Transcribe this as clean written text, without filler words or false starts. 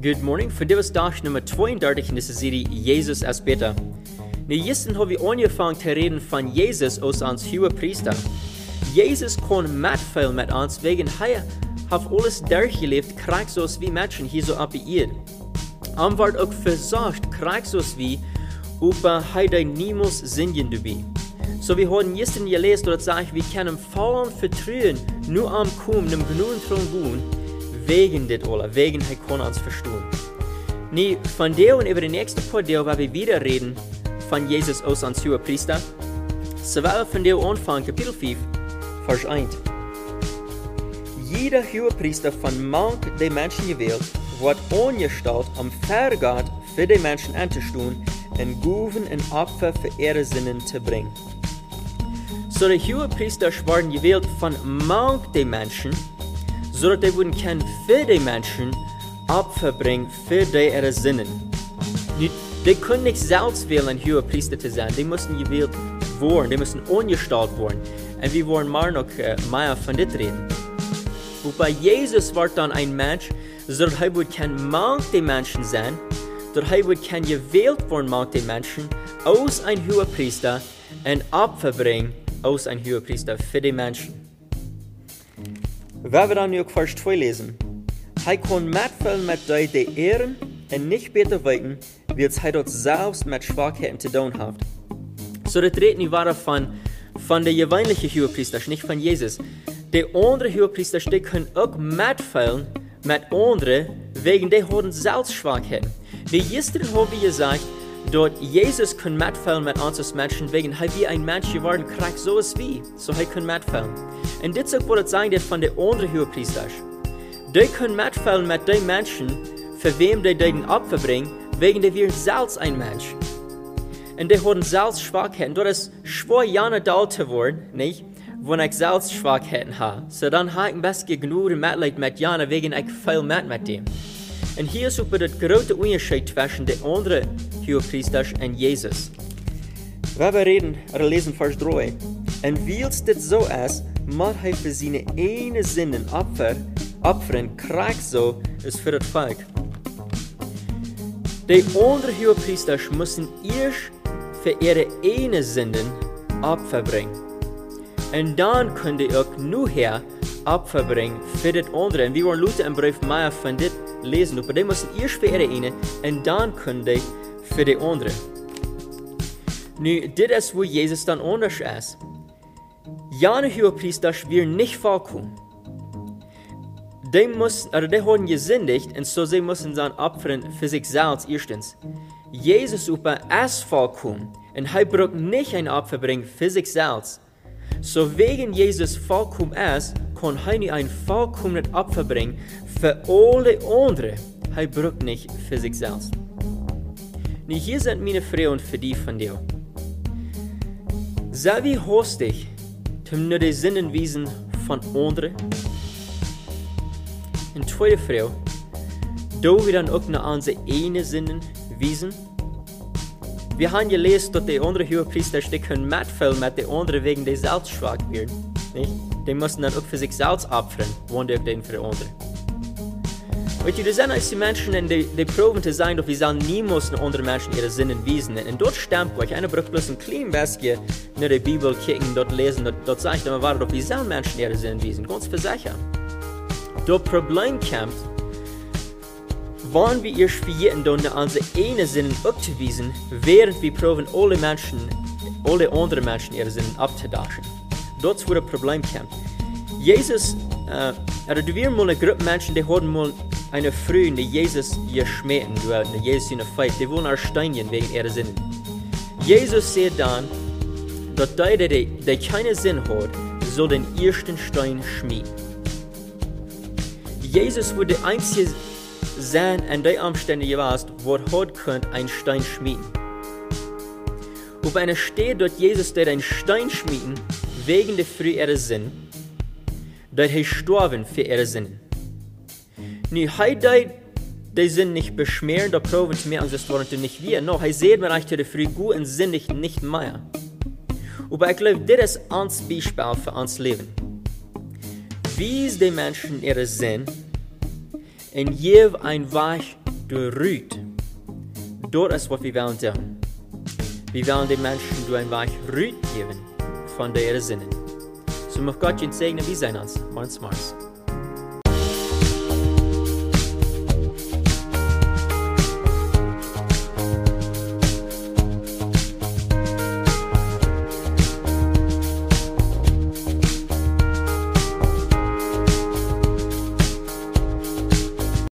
Good morning. Vandaag is dag nummer 32 in deze serie Jezus als Beter. Nu, gisteren hebben we angefangen te reden van Jezus als ons hoge priester. Jezus kon metvuil met ons, wegen hij heeft alles doorgeleefd, krijg zoals wie mensen hier zo op de aarde. En wordt ook verzacht, krijg zoals wie, over hij die niemals zingen doet. So we hebben gisteren gelezen dat zegt, we kunnen vollen vertrouwen, nu aankomen, nem genoegen troon woon, wegen dit alle, wegen hij kon ons verstaan. Nu, van deel en over de nächste paar deel, waar we wieder reden van Jezus als ons hoge priester. Zowel van deel aanvang, kapitel 5, vers 1. Jeder hoge priester van mank de mensen gewählt, wordt aangesteld om ver Gott für die Menschen anzustehen en Gaven en Opfer für ihre Sinnen zu bringen. So die hohe Priester werden gewählt von mank de Menschen, zodat die würden können für die Menschen Opfer bringen für die ihre Sinnen. Die können nicht selbst wählen, ein hoher Priester zu sein. Die müssen gewählt werden, die müssen angestellt werden. Und wir wollen mal noch mehr von das reden. Und bei Jesus wird dann ein Mensch, zodat hij wordt kan mank de Menschen sein, dat hij wordt kan gewählt worden mank de Menschen, als ein hoher Priester en Opfer bringen, als ein hoher Priester für die Menschen. Wenn wir dann nu ook vers 2 lesen. Hij kon metvuil met die ehren en nicht beter weten, wie hij dat zelfs met Schwachheiten te doen heeft. So dat redt niet waar van de gewöhnliche Hohepriesters, nicht von Jesus. Die andere Hohepriesters, die können auch metvuilen met anderen, wegen die hadden zelfs Schwachheiten. Die gisteren haben wir gesagt, dat Jesus kann metvuilen met ons als Menschen, wegen hij wie ein Mensch geworden krijgt zoals wie. So hij kann metvuilen. Und dit is ook wat het zeggen von de andere Hohepriesters. Die können metvuilen met die Menschen, für wem die den Opfer bringen, wegen die wir selbst ein Mensch. Und die haben selbst Schwachheiten. Dat is schwer jaren oud te worden, nicht? Wenn ich selbst Schwachheiten habe. So dann habe ich ein bisschen genug Mitleid mit jaren, wegen ich viel mit dem. Und hier ist über das große Unterschied zwischen den anderen Hohepriesters und Jesus. Wenn wir reden, oder lesen Vers 3. Und weil es das so ist, muss er für seine eine Sinnen opfern, krijgt so ist für das Volk. Die anderen Hohepriesters müssen erst für ihre eine Sinnen Opfer bringen. Und dann können die auch nur her Opfer bringen für das andere. Und wir wollen Luther im Brief mehr von das lesen. Aber die müssen erst für ihre eine und dann können die für die andere. Nu, das ist, wo Jesus dann anders ist. Jene Hohepriester werden nicht vollkommen. Die haben gesündigt und so sie müssen dann opfern für sich selbst erstens. Jesus aber ist vollkommen und er braucht nicht ein Opfer bringen für sich selbst. So wegen Jesus vollkommen ist, kann er nicht ein vollkommenes Opfer bringen für alle anderen. Er braucht nicht für sich selbst. Nu, hier sind meine Fragen für die von dir. Sei wie hostig, um nur die Sinnen wiesen von anderen? Een tweede Frage. Do wir dann auch nach unsere eigenen Sinnen wiesen? Wir haben gelesen, dass die anderen Hohepriester, die können metvuilen mit den anderen, wegen die selbst schwach werden. Nicht? Die müssen dann auch für sich selbst opfern, wenn die auch den für die anderen. Weißt du, das sind als die Menschen, die proben zu sagen, dass wir niemals andere Menschen ihre Sinnen wiesen. Und dort stimmt euch. Einer braucht bloß ein klein bisschen nach der Bibel kicken, dort lesen, dort sagt er, dass wir Menschen ihre Sinnen wiesen. Ganz versichert. Das Problem kommt, wenn wir erst für jeden Donner unsere eine Sinnen abzuweisen, während wir proben, alle anderen Menschen ihre Sinnen abzudaschen. Das ist, wo das Problem kommt. Jesus, du wirst mal eine Gruppe Menschen, die haben mal eine Frau, die Jesus geschmähten, die Jesus in der Feit, die wollen erstaunen wegen ihrer Sinnen. Jesus sagt dann, dass die keine Sinn hat, soll den ersten Stein schmieden. Jesus wurde der einzige sein an der Umstände gewesen, wo er könnte einen Stein schmieden. Auf einer steht, dass Jesus einen Stein schmieden, wegen der Früh ihrer Sinn, dass er gestorben für ihre Sinn. Nu, die sind nicht beschmieren, da proben sie mehr, das waren nicht wir. No, er sieht mir eigentlich, dass die gut und sinnig nicht mehr. Aber ich glaube, das ist ein Beispiel für uns Leben. Wie die Menschen ihre Sinn und gib ein Weg du Rüt. Dort ist, was wir wollen tun. Wir wollen den Menschen durch ein weich Rüt geben von der ihre Sinnen. So möchte Gott ihn segnen, wie sein uns. Mars.